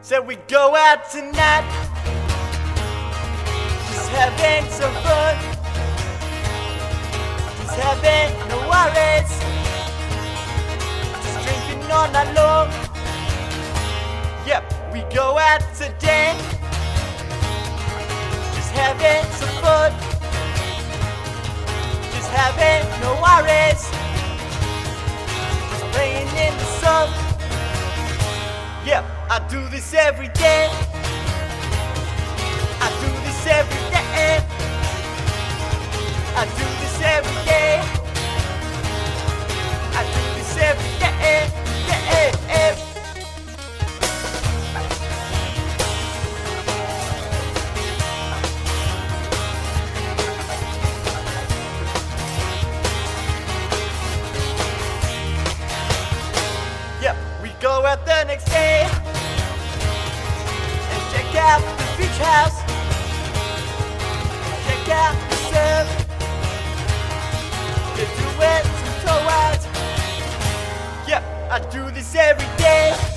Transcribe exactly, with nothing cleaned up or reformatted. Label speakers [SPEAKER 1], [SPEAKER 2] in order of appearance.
[SPEAKER 1] Said we go out tonight, just having some fun, just having no worries, just drinking all night long. Yep, we go out today, just having some fun, just having no worries, just playing in the sun. Yep, I do this every day. I do this every day. I do this every day. I do this every day. Yeah. Yep, we go out the next day and check out the beach house, check out the surf, get to it some tow out. Yep, I do this every day.